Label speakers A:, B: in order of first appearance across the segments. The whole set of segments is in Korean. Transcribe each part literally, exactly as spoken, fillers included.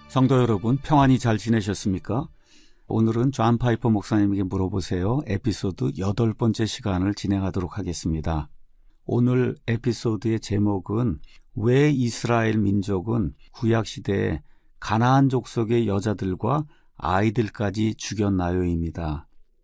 A: 성도 여러분, 평안히 잘 지내셨습니까? 오늘은 존 파이퍼 목사님에게 물어보세요. 에피소드 여덟 번째 시간을 진행하도록 하겠습니다. 오늘 에피소드의 제목은 왜 이스라엘 민족은 구약시대에 가나안 족속의 여자들과 아이들까지 죽였나요입니다.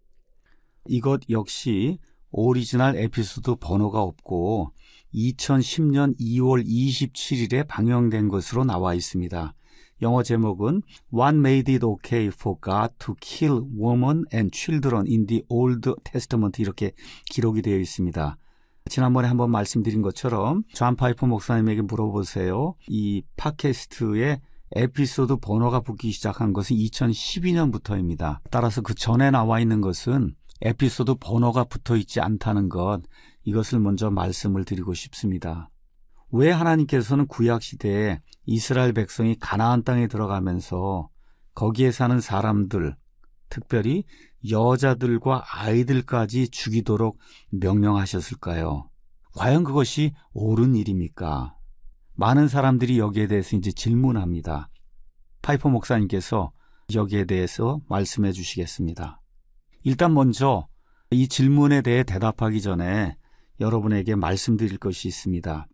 A: 이것 역시 오리지널 에피소드 번호가 없고 이천십 년 이월 이십칠일에 방영된 것으로 나와 있습니다. 영어 제목은 What made it okay for God to kill women and children in the Old Testament 이렇게 기록이 되어 있습니다. 지난번에 한번 말씀드린 것처럼 존 파이퍼 목사님에게 물어보세요. 이 팟캐스트에 에피소드 번호가 붙기 시작한 것은 이천십이 년부터입니다. 따라서 그 전에 나와 있는 것은 에피소드 번호가 붙어 있지 않다는 것, 이것을 먼저 말씀을 드리고 싶습니다. 왜 하나님께서는 구약시대에 이스라엘 백성이 가나안 땅에 들어가면서 거기에 사는 사람들, 특별히 여자들과 아이들까지 죽이도록 명령하셨을까요? 과연 그것이 옳은 일입니까? 많은 사람들이 여기에 대해서 이제 질문합니다. 파이퍼 목사님께서 여기에 대해서 말씀해 주시겠습니다. 일단 먼저 이 질문에 대해 대답하기 전에 여러분에게 말씀드릴 것이 있습니다.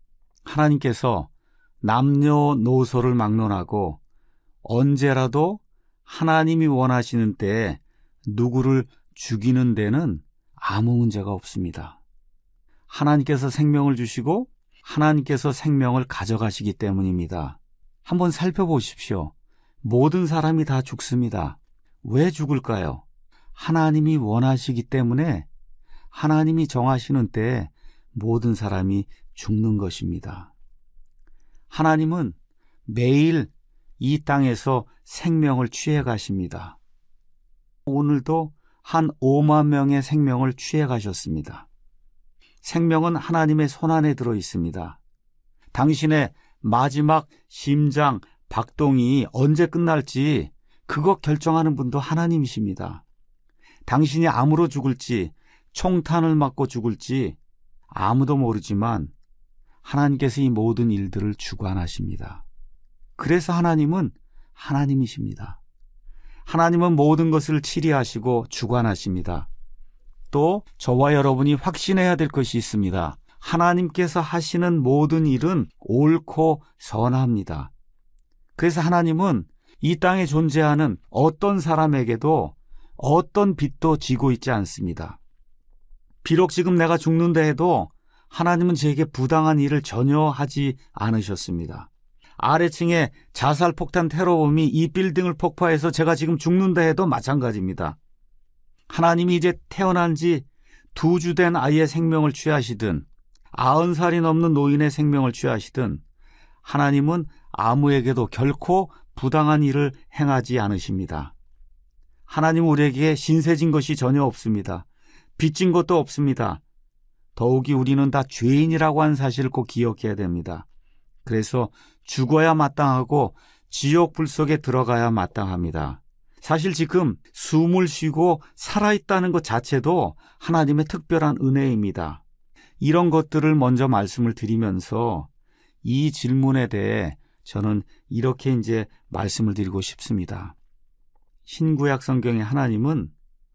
A: 하나님께서 남녀노소를 막론하고 언제라도 하나님이 원하시는 때에 누구를 죽이는 데는 아무 문제가 없습니다. 하나님께서 생명을 주시고 하나님께서 생명을 가져가시기 때문입니다. 한번 살펴보십시오. 모든 사람이 다 죽습니다. 왜 죽을까요? 하나님이 원하시기 때문에 하나님이 정하시는 때에 모든 사람이 죽는 것입니다. 하나님은 매일 이 땅에서 생명을 취해 가십니다. 오늘도 한 오만 명의 생명을 취해 가셨습니다. 생명은 하나님의 손안에 들어 있습니다. 당신의 마지막 심장 박동이 언제 끝날지 그거 결정하는 분도 하나님이십니다. 당신이 암으로 죽을지 총탄을 맞고 죽을지 아무도 모르지만 하나님께서 이 모든 일들을 주관하십니다. 그래서 하나님은 하나님이십니다. 하나님은 모든 것을 치리하시고 주관하십니다. 또 저와 여러분이 확신해야 될 것이 있습니다. 하나님께서 하시는 모든 일은 옳고 선합니다. 그래서 하나님은 이 땅에 존재하는 어떤 사람에게도 어떤 빚도 지고 있지 않습니다. 비록 지금 내가 죽는다 해도 하나님은 제게 부당한 일을 전혀 하지 않으셨습니다. 아래층에 자살폭탄 테러범이 이 빌딩을 폭파해서 제가 지금 죽는다 해도 마찬가지입니다. 하나님이 이제 태어난 지 두 주 된 아이의 생명을 취하시든 아흔 살이 넘는 노인의 생명을 취하시든 하나님은 아무에게도 결코 부당한 일을 행하지 않으십니다. 하나님은 우리에게 신세진 것이 전혀 없습니다. 빚진 것도 없습니다. 더욱이 우리는 다 죄인이라고 하는 사실을 꼭 기억해야 됩니다. 그래서 죽어야 마땅하고 지옥 불 속에 들어가야 마땅합니다. 사실 지금 숨을 쉬고 살아있다는 것 자체도 하나님의 특별한 은혜입니다. 이런 것들을 먼저 말씀을 드리면서 이 질문에 대해 저는 이렇게 이제 말씀을 드리고 싶습니다. 신구약 성경의 하나님은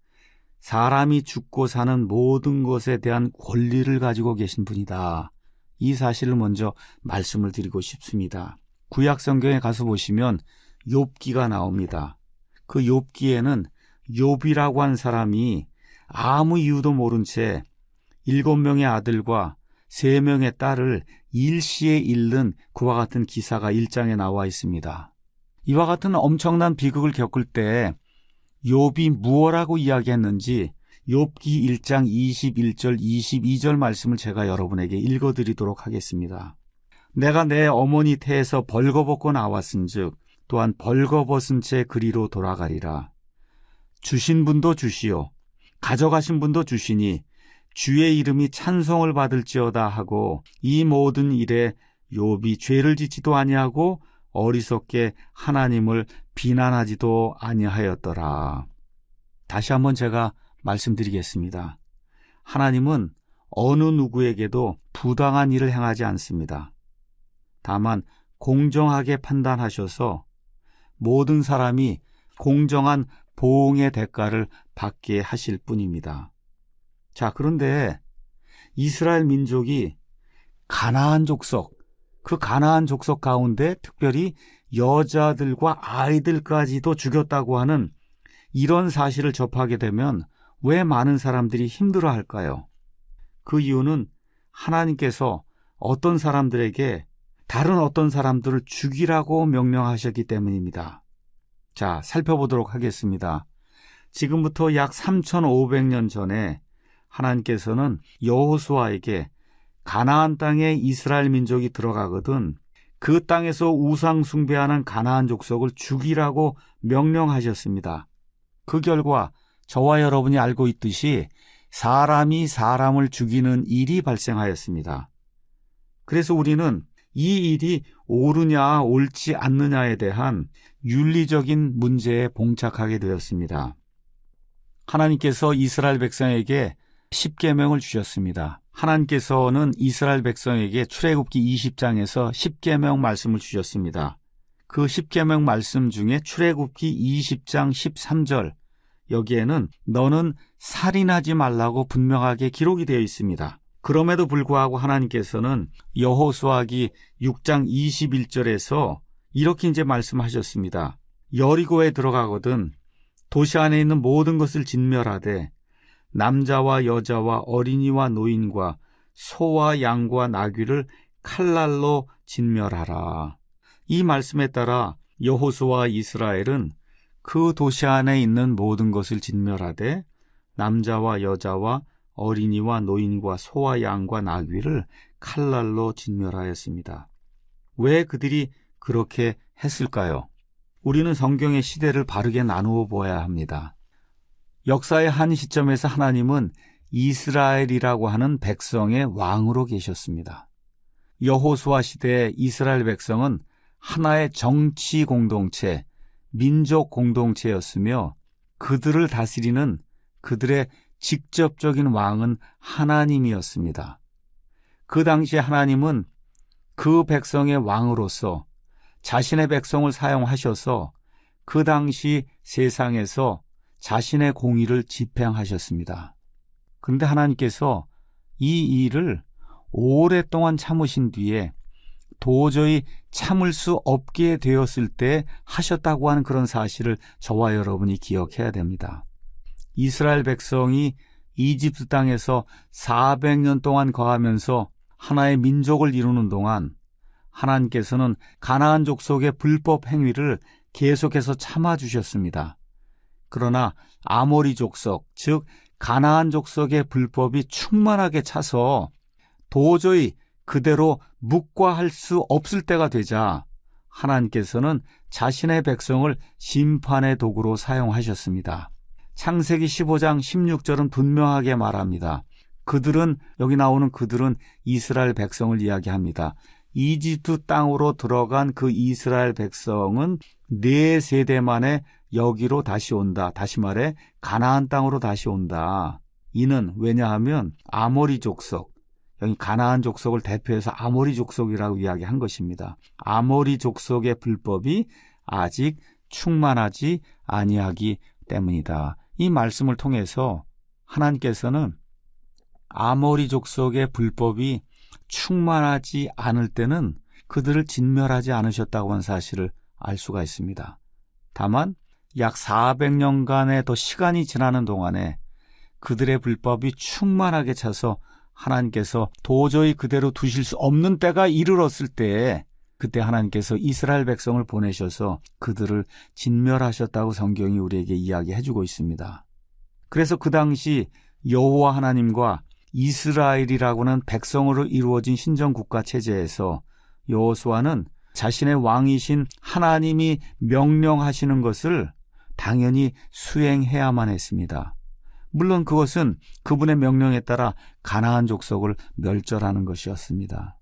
A: 사람이 죽고 사는 모든 것에 대한 권리를 가지고 계신 분이다. 이 사실을 먼저 말씀을 드리고 싶습니다. 구약 성경에 가서 보시면 욥기가 나옵니다. 그 욥기에는 욥이라고 한 사람이 아무 이유도 모른 채 일곱 명의 아들과 세 명의 딸을 일시에 잃는 그와 같은 기사가 일 장에 나와 있습니다. 이와 같은 엄청난 비극을 겪을 때 욥이 무엇라고 이야기했는지 욥기 일 장 이십일 절 이십이 절 말씀을 제가 여러분에게 읽어드리도록 하겠습니다. 내가 내 어머니 태에서 벌거벗고 나왔은즉 또한 벌거벗은 채 그리로 돌아가리라. 주신 분도 주시오 가져가신 분도 주시니 주의 이름이 찬송을 받을지어다 하고 이 모든 일에 욥이 죄를 짓지도 아니하고 어리석게 하나님을 비난하지도 아니하였더라. 다시 한번 제가 말씀드리겠습니다. 하나님은 어느 누구에게도 부당한 일을 행하지 않습니다. 다만 공정하게 판단하셔서 모든 사람이 공정한 보응의 대가를 받게 하실 뿐입니다. 자, 그런데 이스라엘 민족이 가나안 족속, 그 가나안 족속 가운데 특별히 여자들과 아이들까지도 죽였다고 하는 이런 사실을 접하게 되면 왜 많은 사람들이 힘들어할까요? 그 이유는 하나님께서 어떤 사람들에게 다른 어떤 사람들을 죽이라고 명령하셨기 때문입니다. 자, 살펴보도록 하겠습니다. 지금부터 약 삼천오백 년 전에 하나님께서는 여호수아에게 가나안 땅에 이스라엘 민족이 들어가거든 그 땅에서 우상 숭배하는 가나안 족속을 죽이라고 명령하셨습니다. 그 결과 저와 여러분이 알고 있듯이 사람이 사람을 죽이는 일이 발생하였습니다. 그래서 우리는 이 일이 옳으냐 옳지 않느냐에 대한 윤리적인 문제에 봉착하게 되었습니다. 하나님께서 이스라엘 백성에게 십계명을 주셨습니다. 하나님께서는 이스라엘 백성에게 출애굽기 이십 장에서 십계명 말씀을 주셨습니다. 그 십계명 말씀 중에 출애굽기 이십 장 십삼 절, 여기에는 너는 살인하지 말라고 분명하게 기록이 되어 있습니다. 그럼에도 불구하고 하나님께서는 여호수아기 육 장 이십일 절에서 이렇게 이제 말씀하셨습니다. 여리고에 들어가거든 도시 안에 있는 모든 것을 진멸하되 남자와 여자와 어린이와 노인과 소와 양과 나귀를 칼날로 진멸하라. 이 말씀에 따라 여호수아와 이스라엘은 그 도시 안에 있는 모든 것을 진멸하되 남자와 여자와 어린이와 노인과 소와 양과 나귀를 칼날로 진멸하였습니다. 왜 그들이 그렇게 했을까요? 우리는 성경의 시대를 바르게 나누어 보아야 합니다. 역사의 한 시점에서 하나님은 이스라엘이라고 하는 백성의 왕으로 계셨습니다. 여호수아 시대의 이스라엘 백성은 하나의 정치 공동체, 민족 공동체였으며 그들을 다스리는 그들의 직접적인 왕은 하나님이었습니다. 그 당시에 하나님은 그 백성의 왕으로서 자신의 백성을 사용하셔서 그 당시 세상에서 자신의 공의를 집행하셨습니다. 그런데 하나님께서 이 일을 오랫동안 참으신 뒤에 도저히 참을 수 없게 되었을 때 하셨다고 하는 그런 사실을 저와 여러분이 기억해야 됩니다. 이스라엘 백성이 이집트 땅에서 사백 년 동안 거하면서 하나의 민족을 이루는 동안 하나님께서는 가나안 족속의 불법 행위를 계속해서 참아주셨습니다. 그러나 아모리 족속, 즉 가나안 족속의 불법이 충만하게 차서 도저히 그대로 묵과할 수 없을 때가 되자 하나님께서는 자신의 백성을 심판의 도구로 사용하셨습니다. 창세기 십오 장 십육 절은 분명하게 말합니다. 그들은, 여기 나오는 그들은 이스라엘 백성을 이야기합니다. 이집트 땅으로 들어간 그 이스라엘 백성은 네 세대 만에 여기로 다시 온다. 다시 말해 가나안 땅으로 다시 온다. 이는 왜냐하면 아모리 족속, 여기 가나안 족속을 대표해서 아모리 족속이라고 이야기한 것입니다. 아모리 족속의 불법이 아직 충만하지 아니하기 때문이다. 이 말씀을 통해서 하나님께서는 아모리 족속의 불법이 충만하지 않을 때는 그들을 진멸하지 않으셨다고 하는 사실을 알 수가 있습니다. 다만 약 사백 년간의 더 시간이 지나는 동안에 그들의 불법이 충만하게 차서 하나님께서 도저히 그대로 두실 수 없는 때가 이르렀을 때에 그때 하나님께서 이스라엘 백성을 보내셔서 그들을 진멸하셨다고 성경이 우리에게 이야기해주고 있습니다. 그래서 그 당시 여호와 하나님과 이스라엘이라고는 백성으로 이루어진 신정국가 체제에서 여호수아는 자신의 왕이신 하나님이 명령하시는 것을 당연히 수행해야만 했습니다. 물론 그것은 그분의 명령에 따라 가나안 족속을 멸절하는 것이었습니다.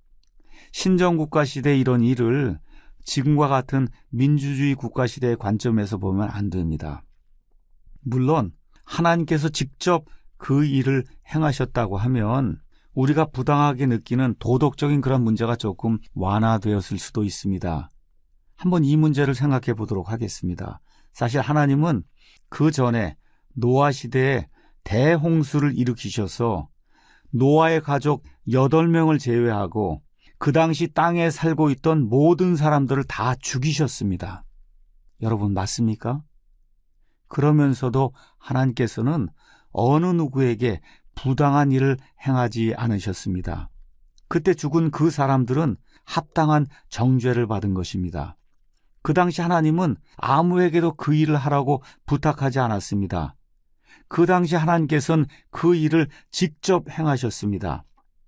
A: 신정국가 시대의 이런 일을 지금과 같은 민주주의 국가 시대의 관점에서 보면 안 됩니다. 물론 하나님께서 직접 그 일을 행하셨다고 하면 우리가 부당하게 느끼는 도덕적인 그런 문제가 조금 완화되었을 수도 있습니다. 한번 이 문제를 생각해 보도록 하겠습니다. 사실 하나님은 그 전에 노아 시대에 대홍수를 일으키셔서 노아의 가족 여덟 명을 제외하고 그 당시 땅에 살고 있던 모든 사람들을 다 죽이셨습니다. 여러분 맞습니까? 그러면서도 하나님께서는 어느 누구에게 부당한 일을 행하지 않으셨습니다. 그때 죽은 그 사람들은 합당한 정죄를 받은 것입니다. 그 당시 하나님은 아무에게도 그 일을 하라고 부탁하지 않았습니다. 그 당시 하나님께서는 그 일을 직접 행하셨습니다.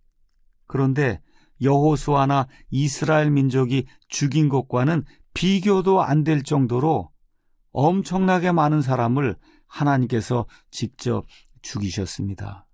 A: 그런데 여호수아나 이스라엘 민족이 죽인 것과는 비교도 안 될 정도로 엄청나게 많은 사람을 하나님께서 직접 죽이셨습니다.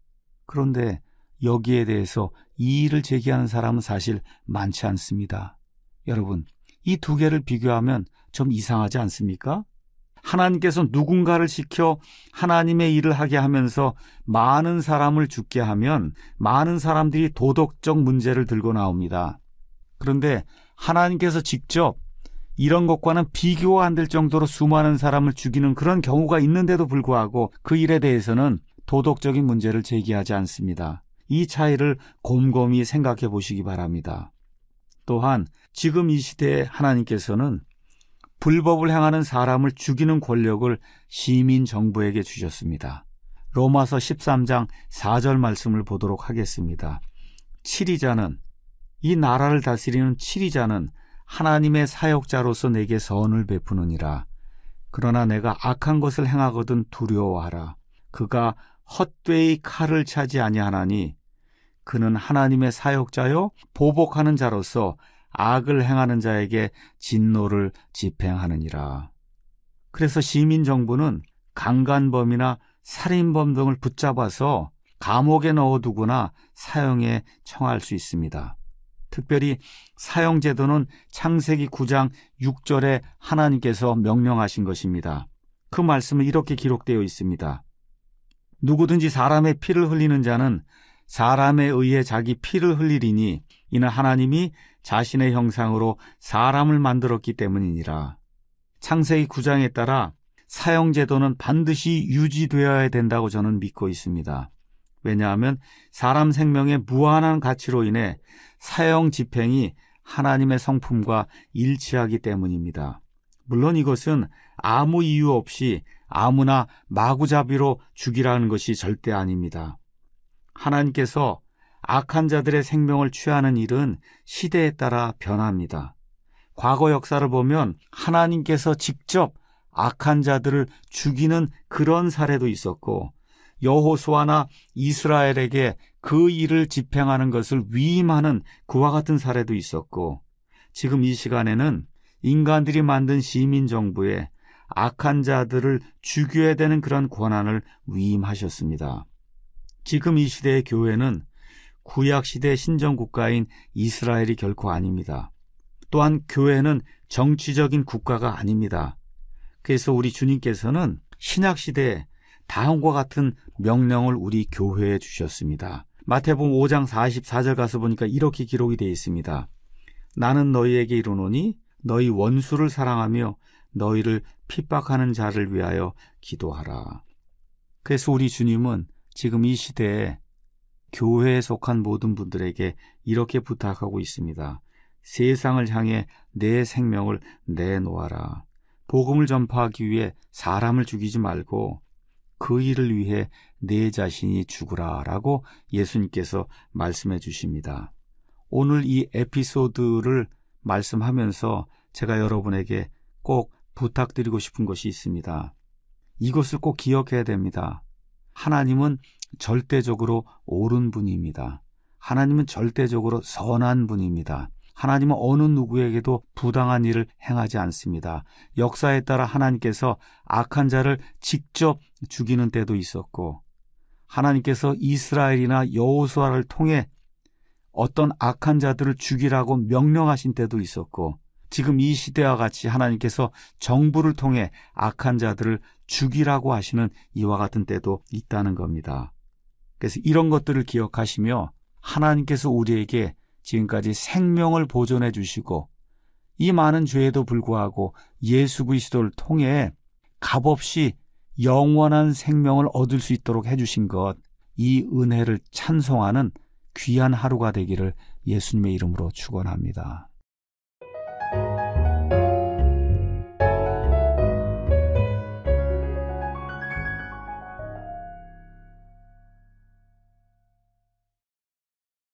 A: 그런데 여기에 대해서 이의를 제기하는 사람은 사실 많지 않습니다. 여러분, 이 두 개를 비교하면 좀 이상하지 않습니까? 하나님께서 누군가를 시켜 하나님의 일을 하게 하면서 많은 사람을 죽게 하면 많은 사람들이 도덕적 문제를 들고 나옵니다. 그런데 하나님께서 직접 이런 것과는 비교가 안 될 정도로 수많은 사람을 죽이는 그런 경우가 있는데도 불구하고 그 일에 대해서는 도덕적인 문제를 제기하지 않습니다. 이 차이를 곰곰이 생각해 보시기 바랍니다. 또한 지금 이 시대에 하나님께서는 불법을 행하는 사람을 죽이는 권력을 시민 정부에게 주셨습니다. 로마서 십삼 장 사 절 말씀을 보도록 하겠습니다. 칠의자는, 이 나라를 다스리는 칠의자는 하나님의 사역자로서 내게 선을 베푸느니라. 그러나 내가 악한 것을 행하거든 두려워하라. 그가 헛되이 칼을 차지 아니하나니 그는 하나님의 사역자요 보복하는 자로서 악을 행하는 자에게 진노를 집행하느니라. 그래서 시민정부는 강간범이나 살인범 등을 붙잡아서 감옥에 넣어두거나 사형에 청할 수 있습니다. 특별히 사형제도는 창세기 구 장 육 절에 하나님께서 명령하신 것입니다. 그 말씀은 이렇게 기록되어 있습니다. 누구든지 사람의 피를 흘리는 자는 사람에 의해 자기 피를 흘리리니 이는 하나님이 자신의 형상으로 사람을 만들었기 때문이니라. 창세기 구 장에 따라 사형제도는 반드시 유지되어야 된다고 저는 믿고 있습니다. 왜냐하면 사람 생명의 무한한 가치로 인해 사형 집행이 하나님의 성품과 일치하기 때문입니다. 물론 이것은 아무 이유 없이 아무나 마구잡이로 죽이라는 것이 절대 아닙니다. 하나님께서 악한 자들의 생명을 취하는 일은 시대에 따라 변합니다. 과거 역사를 보면 하나님께서 직접 악한 자들을 죽이는 그런 사례도 있었고 여호수아나 이스라엘에게 그 일을 집행하는 것을 위임하는 그와 같은 사례도 있었고 지금 이 시간에는 인간들이 만든 시민정부에 악한 자들을 죽여야 되는 그런 권한을 위임하셨습니다. 지금 이 시대의 교회는 구약시대 신정국가인 이스라엘이 결코 아닙니다. 또한 교회는 정치적인 국가가 아닙니다. 그래서 우리 주님께서는 신약시대에 다음과 같은 명령을 우리 교회에 주셨습니다. 마태복음 오 장 사십사 절 가서 보니까 이렇게 기록이 되어 있습니다. 나는 너희에게 이르노니 너희 원수를 사랑하며 너희를 핍박하는 자를 위하여 기도하라. 그래서 우리 주님은 지금 이 시대에 교회에 속한 모든 분들에게 이렇게 부탁하고 있습니다. 세상을 향해 내 생명을 내놓아라. 복음을 전파하기 위해 사람을 죽이지 말고 그 일을 위해 내 자신이 죽으라 라고 예수님께서 말씀해 주십니다. 오늘 이 에피소드를 말씀하면서 제가 여러분에게 꼭 부탁드리고 싶은 것이 있습니다. 이것을 꼭 기억해야 됩니다. 하나님은 절대적으로 옳은 분입니다. 하나님은 절대적으로 선한 분입니다. 하나님은 어느 누구에게도 부당한 일을 행하지 않습니다. 역사에 따라 하나님께서 악한 자를 직접 죽이는 때도 있었고 하나님께서 이스라엘이나 여호수아를 통해 어떤 악한 자들을 죽이라고 명령하신 때도 있었고 지금 이 시대와 같이 하나님께서 정부를 통해 악한 자들을 죽이라고 하시는 이와 같은 때도 있다는 겁니다. 그래서 이런 것들을 기억하시며 하나님께서 우리에게 지금까지 생명을 보존해 주시고 이 많은 죄에도 불구하고 예수 그리스도를 통해 값없이 영원한 생명을 얻을 수 있도록 해주신 것, 이 은혜를 찬송하는 귀한 하루가 되기를 예수님의 이름으로 축원합니다.